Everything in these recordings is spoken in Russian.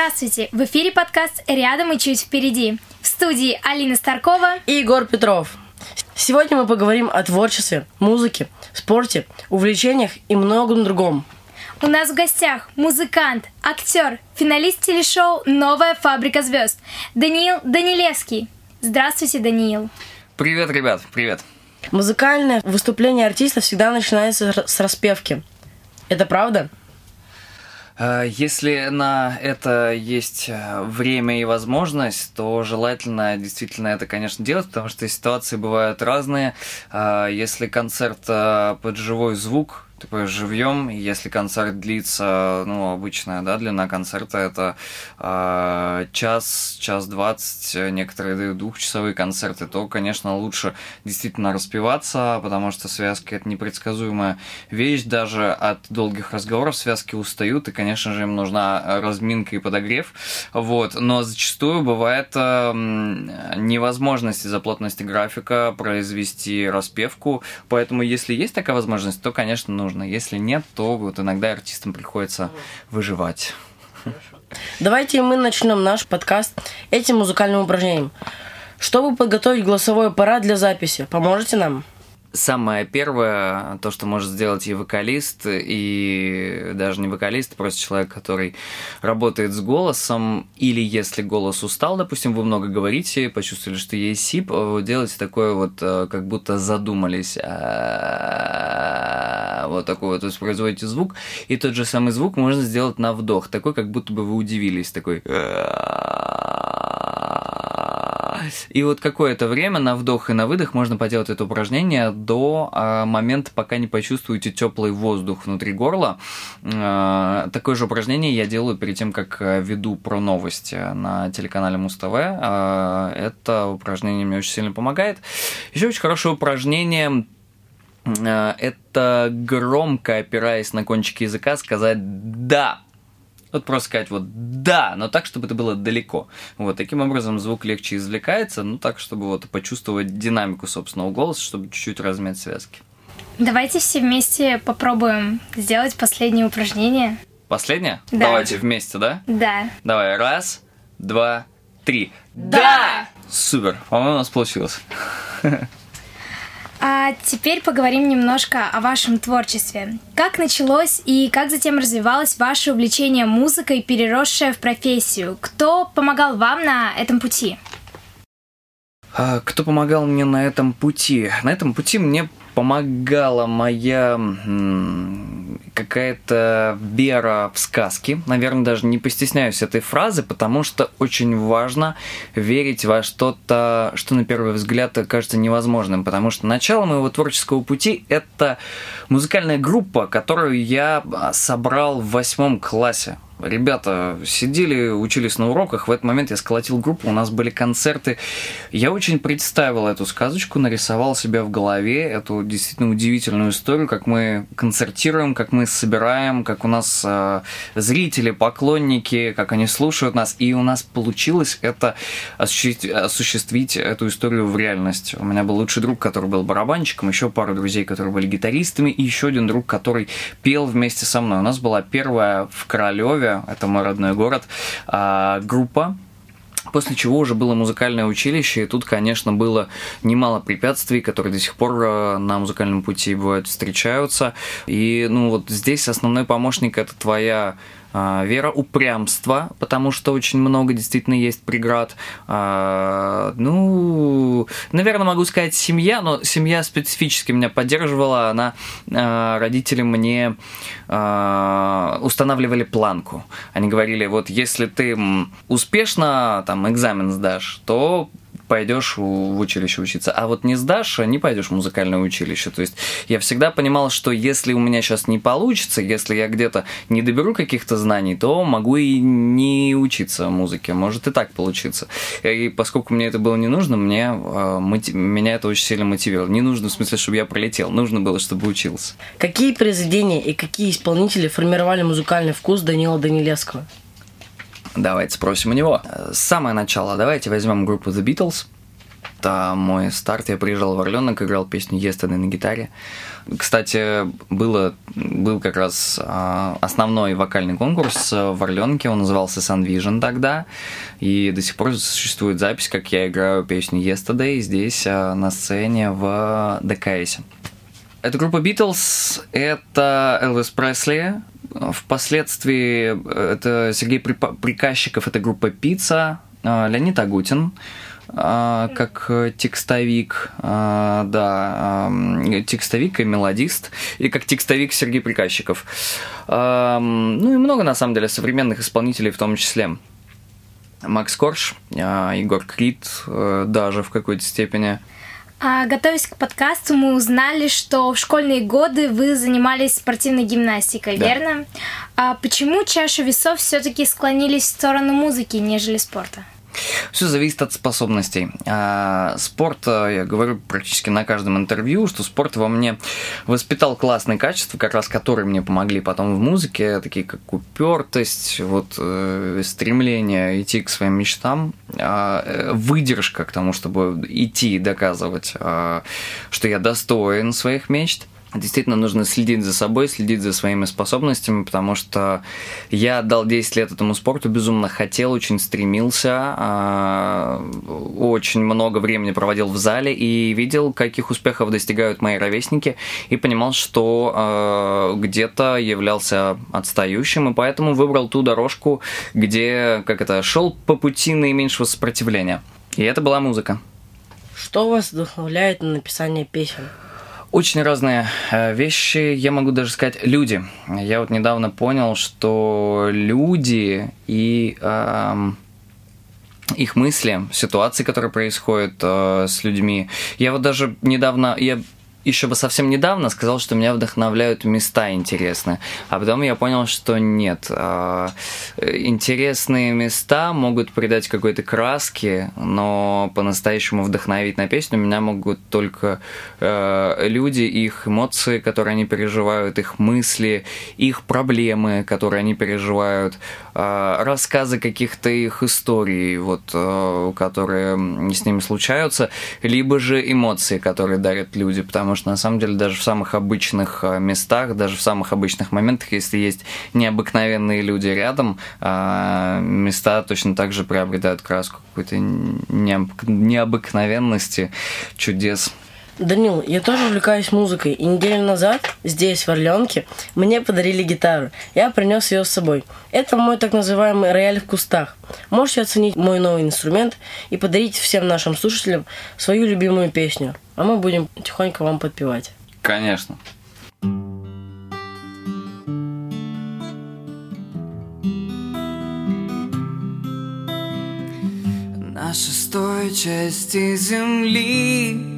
Здравствуйте! В эфире подкаст «Рядом и чуть впереди». В студии Алина Старкова и Егор Петров. Сегодня мы поговорим о творчестве, музыке, спорте, увлечениях и многом другом. У нас в гостях музыкант, актер, финалист телешоу «Новая фабрика звезд» Даниил Данилевский. Здравствуйте, Даниил. Привет, ребят, привет. Музыкальное выступление артиста всегда начинается с распевки. Это правда? Если на это есть время и возможность, то желательно действительно это, конечно, делать, потому что ситуации бывают разные. Если концерт под живой звук, ты поешь живьем, и если концерт длится, обычная, длина концерта это час, час 20, некоторые дают двухчасовые концерты, то, конечно, лучше действительно распеваться, потому что связки это непредсказуемая вещь, даже от долгих разговоров связки устают, и, конечно же, им нужна разминка и подогрев, но зачастую бывает невозможность из-за плотности графика произвести распевку, поэтому, если есть такая возможность, то, конечно, нужно. Если нет, то иногда артистам приходится выживать. Давайте мы начнем наш подкаст этим музыкальным упражнением. Чтобы подготовить голосовой аппарат для записи, поможете нам? Самое первое, то, что может сделать и вокалист, и даже не вокалист, просто человек, который работает с голосом, или если голос устал, допустим, вы много говорите, почувствовали, что есть сип, делайте такое как будто задумались, такой то есть производите звук, и тот же самый звук можно сделать на вдох, такой, как будто бы вы удивились, такой... И какое-то время на вдох и на выдох можно поделать это упражнение до момента, пока не почувствуете теплый воздух внутри горла. Такое же упражнение я делаю перед тем, как веду про новости на телеканале Муз-ТВ. Это упражнение мне очень сильно помогает. Еще очень хорошее упражнение – это громко, опираясь на кончики языка, сказать «да». Просто сказать «да», но так, чтобы это было далеко. Таким образом звук легче извлекается, так, чтобы почувствовать динамику собственного голоса, чтобы чуть-чуть размять связки. Давайте все вместе попробуем сделать последнее упражнение. Последнее? Да. Давайте вместе, да? Да. Давай, 1, 2, 3. Да! Супер, по-моему, у нас получилось. А теперь поговорим немножко о вашем творчестве. Как началось и как затем развивалось ваше увлечение музыкой, переросшее в профессию? Кто помогал вам на этом пути? Кто помогал мне на этом пути? На этом пути мне помогала моя какая-то вера в сказки. Наверное, даже не постесняюсь этой фразы, потому что очень важно верить во что-то, что на первый взгляд кажется невозможным. Потому что начало моего творческого пути – это музыкальная группа, которую я собрал в 8 классе. Ребята сидели, учились на уроках, в этот момент я сколотил группу, у нас были концерты. Я очень представил эту сказочку, нарисовал себя в голове, эту действительно удивительную историю, как мы концертируем, как мы собираем, как у нас зрители, поклонники, как они слушают нас. И у нас получилось это осуществить эту историю в реальность. У меня был лучший друг, который был барабанщиком, еще пару друзей, которые были гитаристами, и еще один друг, который пел вместе со мной. У нас была первая в Королеве, это мой родной город, группа, после чего уже было музыкальное училище, и тут, конечно, было немало препятствий, которые до сих пор на музыкальном пути бывают встречаются. И здесь основной помощник – это твоя вера, упрямство, потому что очень много действительно есть преград. Наверное, могу сказать семья, но семья специфически меня поддерживала. Родители мне устанавливали планку. Они говорили, если ты успешно экзамен сдашь, то пойдешь в училище учиться, а не сдашь, не пойдешь в музыкальное училище. То есть я всегда понимал, что если у меня сейчас не получится, если я где-то не доберу каких-то знаний, то могу и не учиться музыке, может и так получиться. И поскольку мне это было не нужно, меня это очень сильно мотивировало. Не нужно в смысле, чтобы я пролетел, нужно было, чтобы учился. Какие произведения и какие исполнители формировали музыкальный вкус Даниила Данилевского? Давайте спросим у него. С самого начала давайте возьмем группу The Beatles. Это мой старт. Я приезжал в Орленок, играл песню «Yesterday» на гитаре. Кстати, был как раз основной вокальный конкурс в Орленке, он назывался Sun Vision тогда, и до сих пор существует запись, как я играю песню «Yesterday» здесь на сцене в ДКС. Это группа Beatles, это Элвис Пресли, впоследствии это Сергей Приказчиков, это группа Пицца, Леонид Агутин, как текстовик, текстовик и мелодист, или как текстовик Сергей Приказчиков. Ну и много, на самом деле, современных исполнителей в том числе. Макс Корж, Егор Крид даже в какой-то степени. Готовясь к подкасту, мы узнали, что в школьные годы вы занимались спортивной гимнастикой, да. Верно? А почему чашу весов все-таки склонились в сторону музыки, нежели спорта? Все зависит от способностей. Спорт, я говорю практически на каждом интервью, что спорт во мне воспитал классные качества, как раз которые мне помогли потом в музыке, такие как упертость, стремление идти к своим мечтам, выдержка к тому, чтобы идти и доказывать, что я достоин своих мечт. Действительно, нужно следить за собой, следить за своими способностями, потому что я отдал 10 лет этому спорту, безумно хотел, очень стремился, очень много времени проводил в зале и видел, каких успехов достигают мои ровесники, и понимал, что где-то являлся отстающим, и поэтому выбрал ту дорожку, где, шел по пути наименьшего сопротивления. И это была музыка. Что вас вдохновляет на написание песен? Очень разные вещи, я могу даже сказать, люди. Я недавно понял, что люди и их мысли, ситуации, которые происходят с людьми. Я даже недавно, еще совсем недавно сказал, что меня вдохновляют места интересные. А потом я понял, что нет. Интересные места могут придать какой-то краски, но по-настоящему вдохновить на песню меня могут только люди, их эмоции, которые они переживают, их мысли, их проблемы, которые они переживают, рассказы каких-то их историй, которые с ними случаются, либо же эмоции, которые дарят люди, потому что на самом деле даже в самых обычных местах, даже в самых обычных моментах, если есть необыкновенные люди рядом, места точно так же приобретают краску какой-то необыкновенности, чудес. Данил, я тоже увлекаюсь музыкой, и неделю назад здесь, в Орленке, мне подарили гитару. Я принес ее с собой. Это мой так называемый рояль в кустах. Можете оценить мой новый инструмент и подарить всем нашим слушателям свою любимую песню. А мы будем тихонько вам подпевать. Конечно. На шестой части земли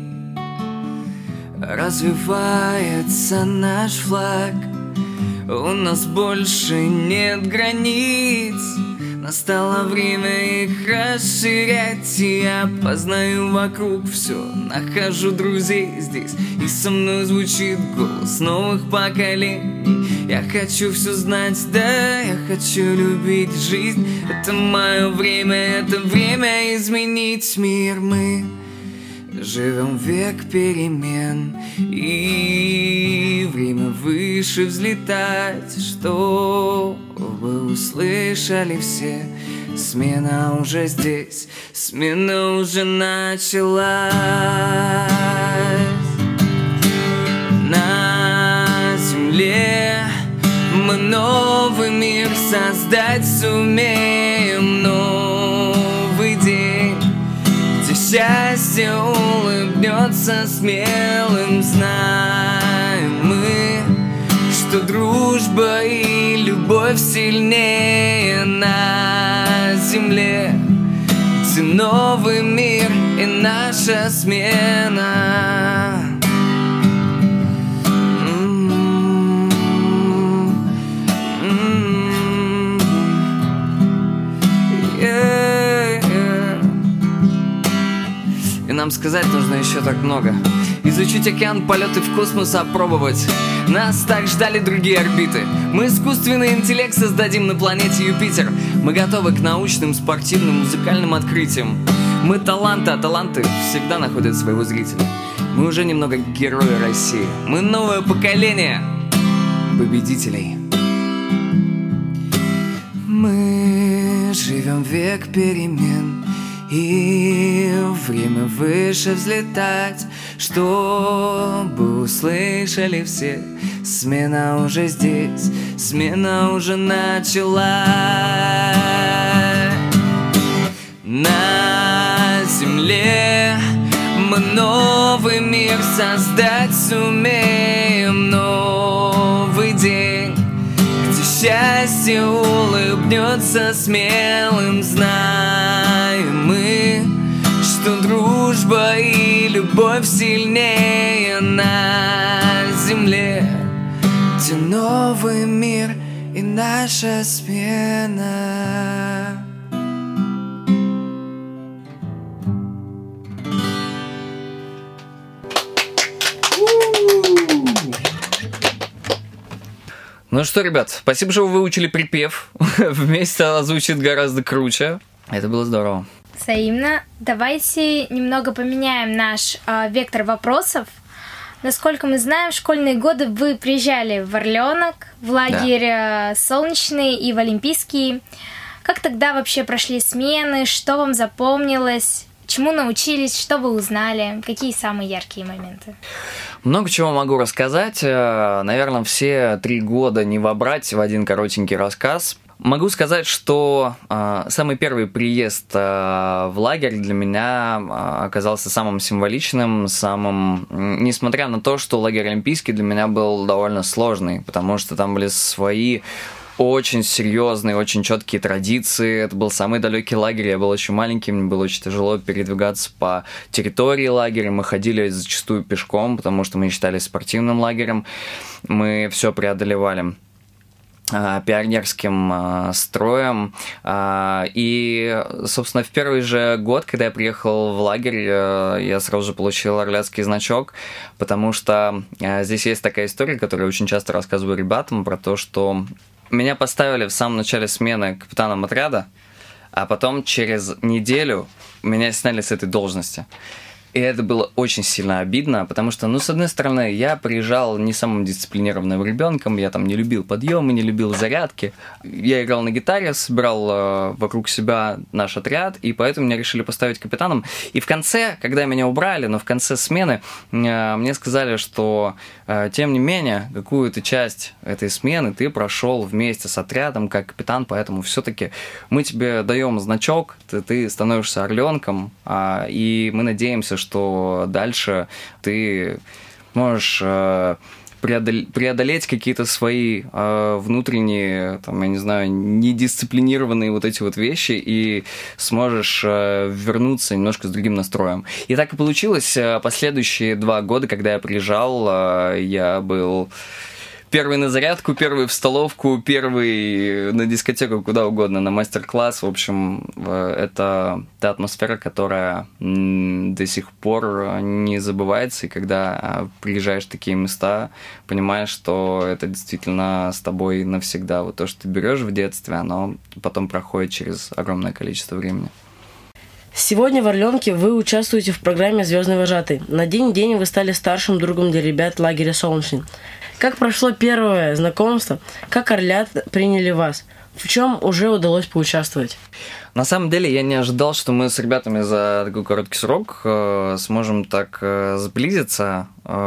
развивается наш флаг. У нас больше нет границ. Настало время их расширять. И я познаю вокруг все, нахожу друзей здесь. И со мной звучит голос новых поколений. Я хочу все знать, да, я хочу любить жизнь. Это мое время, это время изменить мир. Мы живем век перемен, и время выше взлетать, чтобы услышали все. Смена уже здесь, смена уже началась. На земле мы новый мир создать сумеем. Новый день, где счастье улыбнется смелым. Знаем мы, что дружба и любовь сильнее на земле, где новый мир и наша смена. И нам сказать нужно еще так много. Изучить океан, полеты в космос опробовать. Нас так ждали другие орбиты. Мы искусственный интеллект создадим на планете Юпитер. Мы готовы к научным, спортивным, музыкальным открытиям. Мы таланты, а таланты всегда находят своего зрителя. Мы уже немного герои России. Мы новое поколение победителей. Мы живем век перемен, и время выше взлетать, чтобы услышали все. Смена уже здесь, смена уже началась. На земле мы новый мир создать сумеем. Новый день, где счастье улыбнется смелым. Знаем мы, что дружба и любовь сильнее на земле, где новый мир и наша смена. Ну что, ребят, спасибо, что вы выучили припев. Вместе звучит гораздо круче. Это было здорово. Взаимно. Давайте немного поменяем наш вектор вопросов. Насколько мы знаем, в школьные годы вы приезжали в Орленок, в лагерь Солнечный и в Олимпийский. Как тогда вообще прошли смены? Что вам запомнилось? Чему научились? Что вы узнали? Какие самые яркие моменты? Много чего могу рассказать. Наверное, все 3 года не вобрать в один коротенький рассказ. Могу сказать, что самый первый приезд в лагерь для меня оказался самым символичным, несмотря на то, что лагерь Олимпийский для меня был довольно сложный, потому что там были свои очень серьезные, очень четкие традиции. Это был самый далекий лагерь, я был очень маленький, мне было очень тяжело передвигаться по территории лагеря. Мы ходили зачастую пешком, потому что мы считались спортивным лагерем. Мы все преодолевали пионерским строем. И, собственно, в первый же год, когда я приехал в лагерь, я сразу же получил орляцкий значок, потому что здесь есть такая история, которую я очень часто рассказываю ребятам, про то, что меня поставили в самом начале смены капитаном отряда, а потом через неделю меня сняли с этой должности. И это было очень сильно обидно, потому что, с одной стороны, я приезжал не самым дисциплинированным ребенком, я там не любил подъемы, не любил зарядки. Я играл на гитаре, собирал вокруг себя наш отряд, и поэтому меня решили поставить капитаном. И в конце, когда меня убрали, но в конце смены, мне сказали, что, тем не менее, какую-то часть этой смены ты прошел вместе с отрядом как капитан, поэтому все-таки мы тебе даем значок, ты становишься орленком, и мы надеемся, что дальше ты можешь преодолеть какие-то свои внутренние, я не знаю, недисциплинированные вот эти вот вещи и сможешь вернуться немножко с другим настроем. И так и получилось. Последующие 2 года, когда я приезжал, я был первый на зарядку, первый в столовку, первый на дискотеку, куда угодно, на мастер-класс. В общем, это та атмосфера, которая до сих пор не забывается. И когда приезжаешь в такие места, понимаешь, что это действительно с тобой навсегда. Вот то, что ты берешь в детстве, оно потом проходит через огромное количество времени. Сегодня в Орленке вы участвуете в программе «Звездный вожатый». На день вы стали старшим другом для ребят лагеря «Солнечный». Как прошло первое знакомство? Как орлят приняли вас? В чем уже удалось поучаствовать? На самом деле я не ожидал, что мы с ребятами за такой короткий срок сможем так сблизиться,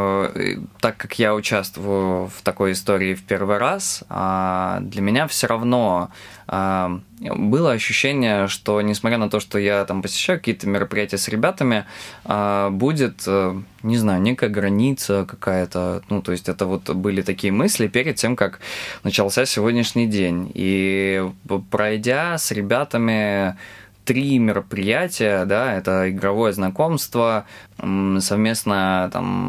так как я участвую в такой истории в первый раз. Для меня все равно было ощущение, что несмотря на то, что я там посещаю какие-то мероприятия с ребятами, будет, не знаю, некая граница какая-то. То есть это вот были такие мысли перед тем, как начался сегодняшний день. И пройдя с ребятами 3 мероприятия, это игровое знакомство, совместное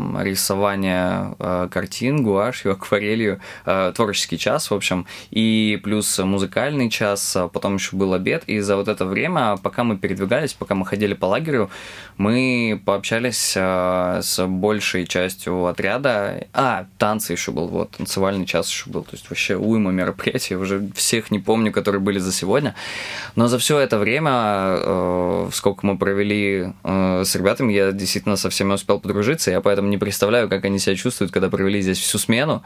рисование картин, гуашью, акварелью, творческий час, в общем, и плюс музыкальный час, потом еще был обед, и за вот это время, пока мы передвигались, пока мы ходили по лагерю, мы пообщались с большей частью отряда. Танцы еще был, танцевальный час еще был, то есть вообще уйма мероприятий, уже всех не помню, которые были за сегодня, но за все это время сколько мы провели с ребятами, я действительно со всеми успел подружиться, я поэтому не представляю, как они себя чувствуют, когда провели здесь всю смену,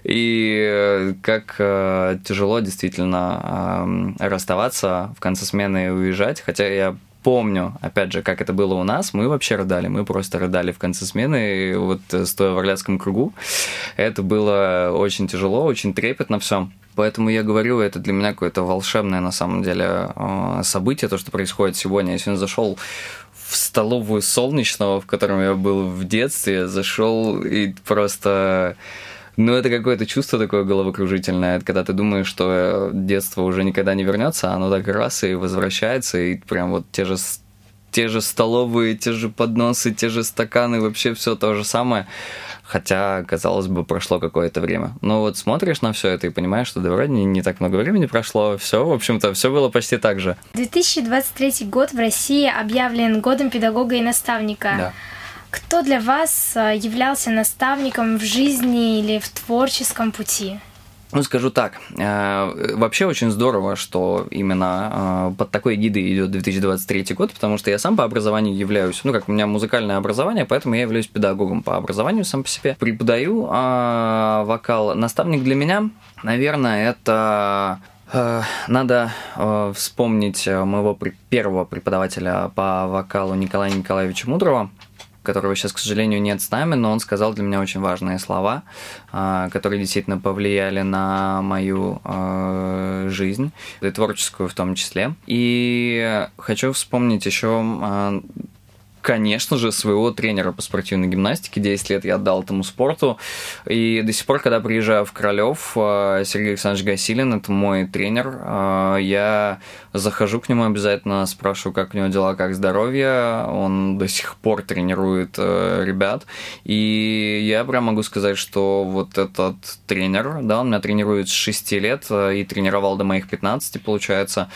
и как тяжело действительно расставаться в конце смены и уезжать, хотя я помню, опять же, как это было у нас, мы вообще рыдали, мы просто рыдали в конце смены, вот стоя в Орляцком кругу, это было очень тяжело, очень трепетно все. Поэтому я говорю, это для меня какое-то волшебное, на самом деле, событие, то, что происходит сегодня. Я сегодня зашел в столовую Солнечного, в котором я был в детстве, зашел и просто... Ну, это какое-то чувство такое головокружительное, когда ты думаешь, что детство уже никогда не вернется, а оно так раз и возвращается, и прям вот те же столовые, те же подносы, те же стаканы, вообще все то же самое. Хотя, казалось бы, прошло какое-то время. Но вот смотришь на все это и понимаешь, что да, вроде не так много времени прошло. Все, в общем-то, все было почти так же. 2023 год в России объявлен годом педагога и наставника. Да. Кто для вас являлся наставником в жизни или в творческом пути? Ну, скажу так, вообще очень здорово, что именно под такой эгидой идет 2023 год, потому что я сам по образованию являюсь, ну, как у меня музыкальное образование, поэтому я являюсь педагогом по образованию сам по себе. Преподаю вокал. Наставник для меня, наверное, это... Надо вспомнить моего первого преподавателя по вокалу Николая Николаевича Мудрого, которого сейчас, к сожалению, нет с нами, но он сказал для меня очень важные слова, которые действительно повлияли на мою жизнь, и творческую в том числе. И хочу вспомнить еще, конечно же, своего тренера по спортивной гимнастике. 10 лет я отдал этому спорту. И до сих пор, когда приезжаю в Королёв, Сергей Александрович Гасилин, это мой тренер, я захожу к нему обязательно, спрашиваю, как у него дела, как здоровье. Он до сих пор тренирует ребят. И я прям могу сказать, что вот этот тренер, да, он меня тренирует с 6 лет и тренировал до моих 15, получается,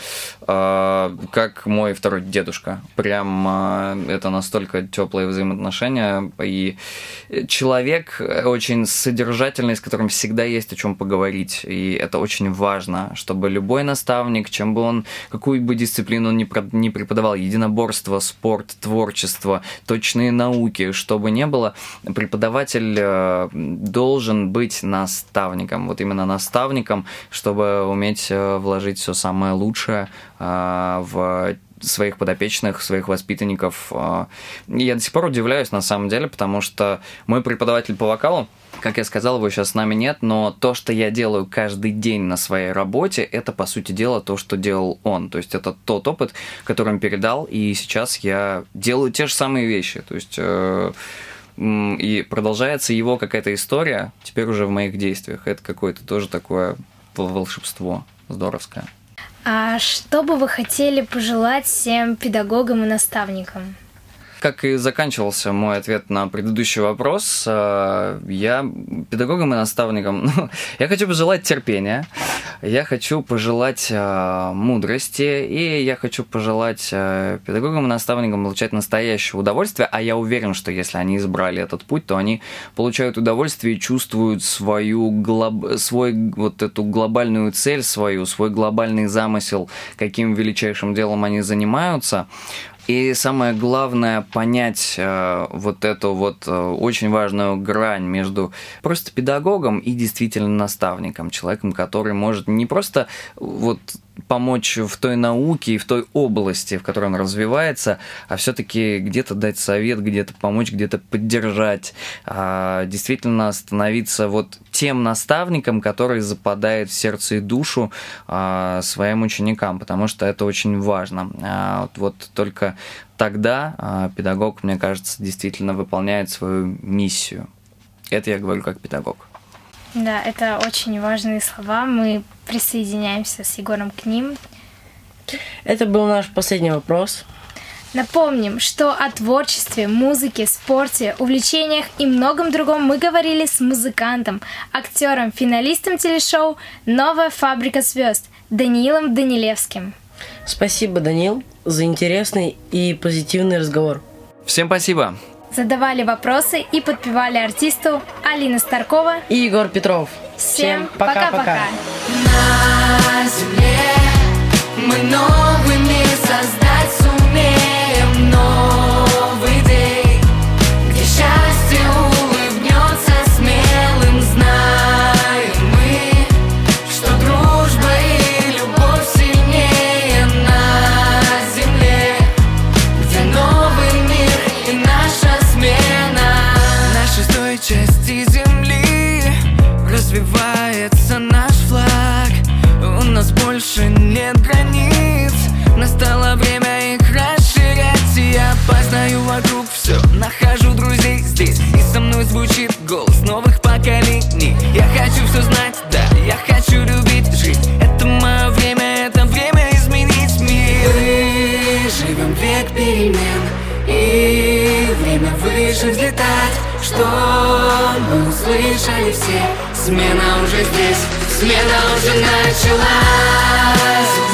как мой второй дедушка. Прям это настолько теплые взаимоотношения, и человек очень содержательный, с которым всегда есть о чем поговорить, и это очень важно, чтобы любой наставник, чем бы он, какую бы дисциплину он ни преподавал, единоборство, спорт, творчество, точные науки, чтобы не было, преподаватель должен быть наставником, вот именно наставником, чтобы уметь вложить все самое лучшее в своих подопечных, своих воспитанников. Я до сих пор удивляюсь, на самом деле, потому что мой преподаватель по вокалу, как я сказал, его сейчас с нами нет, но то, что я делаю каждый день на своей работе, это, по сути дела, то, что делал он. То есть это тот опыт, который он передал, и сейчас я делаю те же самые вещи. То есть и продолжается его какая-то история теперь уже в моих действиях. Это какое-то тоже такое волшебство здоровское. А что бы вы хотели пожелать всем педагогам и наставникам? Как и заканчивался мой ответ на предыдущий вопрос, я педагогам и наставникам, я хочу пожелать терпения, я хочу пожелать мудрости, и я хочу пожелать педагогам и наставникам получать настоящее удовольствие, а я уверен, что если они избрали этот путь, то они получают удовольствие и чувствуют свой вот эту глобальную цель свою, свой глобальный замысел, каким величайшим делом они занимаются. И самое главное понять вот эту вот очень важную грань между просто педагогом и действительно наставником, человеком, который может не просто вот помочь в той науке и в той области, в которой он развивается, а все-таки где-то дать совет, где-то помочь, где-то поддержать, действительно становиться вот тем наставником, который западает в сердце и душу своим ученикам, потому что это очень важно. Вот только тогда педагог, мне кажется, действительно выполняет свою миссию. Это я говорю как педагог. Да, это очень важные слова. Мы присоединяемся с Егором к ним. Это был наш последний вопрос. Напомним, что о творчестве, музыке, спорте, увлечениях и многом другом мы говорили с музыкантом, актером, финалистом телешоу «Новая фабрика звезд» Даниилом Данилевским. Спасибо, Даниил, за интересный и позитивный разговор. Всем спасибо. Задавали вопросы и подпевали артисту Алина Старкова и Егор Петров. Всем пока-пока. На земле мы новыми создателями. дальше взлетать, что мы услышали все. Смена уже здесь, смена уже началась.